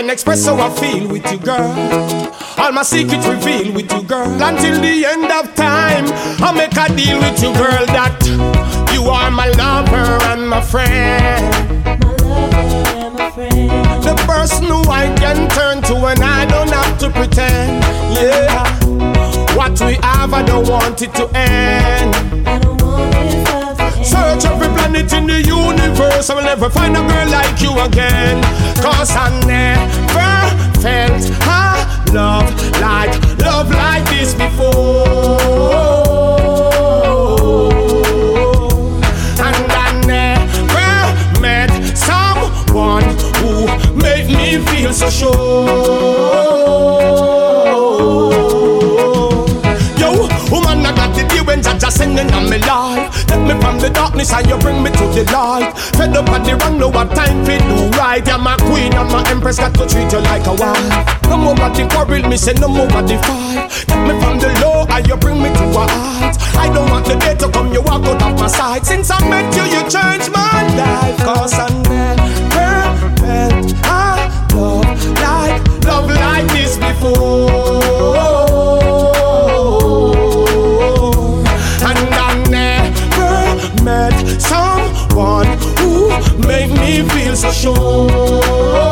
can express how I feel with you, girl. All my secrets reveal with you, girl. Until the end of time, I'll make a deal with you, girl, that you are my lover and my friend. My lover and my friend. The person who I can turn to when I don't have to pretend. Yeah, what we have, I don't want it to end. I don't want this love to end. Search every planet in the universe, I will never find a girl like you again. Cause I never felt a love like this before. And I never met someone who made me feel so sure. Yo, woman, I got the deal when Jaja singing on me life. Take me from the darkness and you bring me to the light. Fed up at the wrong, no what time for do right. You're my queen and my empress, got to treat you like a wife. No more what the quarrel, me say no more what the fight. Take me from the low and you bring me to a height. I don't want the day to come, you walk out of my sight. Since I met you, you changed my life. Cause I never felt a love like this before. And I never met someone who made me feel so sure.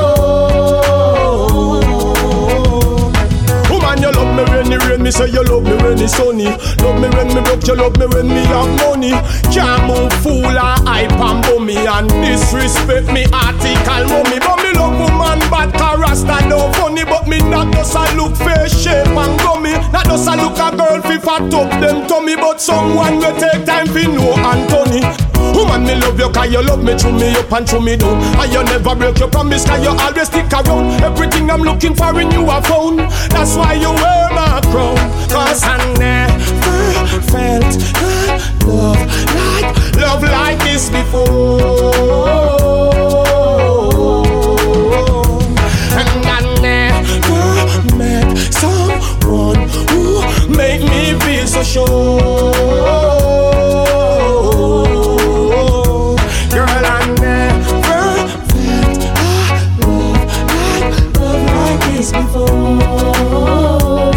Woman, you love me when it rain, me say you love me when it's sunny. Love me when me broke, you love me when me have money. Can't move fool or hype and bummy and disrespect me article mommy. But me love woman bad car rasta no funny. But me not just a look face shape and gummy. Not just a look a girl fi fat up them tummy. But someone will take time fi know Anthony. Woman, me love you cause you love me, chew me up and chew me down. And you never break your promise cause you always stick around. Everything I'm looking for in you I found. That's why you wear my crown. Cause I never felt love like this before. And I never met someone who made me feel so sure. Girl, I never felt love like this before.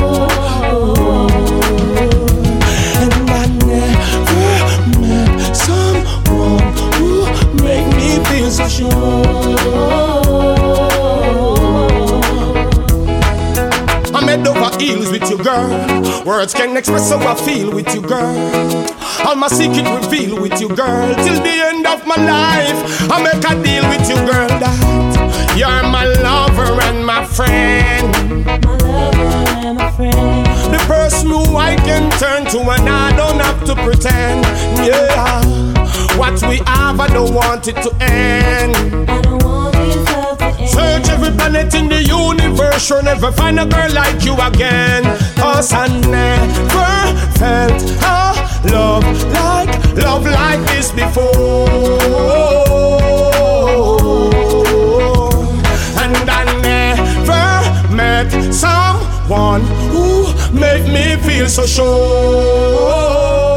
And I never met someone who made me feel so sure. I'm head over heels with you, girl. Words can express how I feel with you, girl. All my secret reveal with you, girl. Till the end of my life, I make a deal with you, girl, that you're my lover and my friend. My lover and my friend. The person who I can turn to when I don't have to pretend. Yeah, what we have, I don't want it to end. I don't want this love to end. Search every planet in the universe, you'll never find a girl like you again. Cause I never felt a love like this before. And I never met someone who made me feel so sure.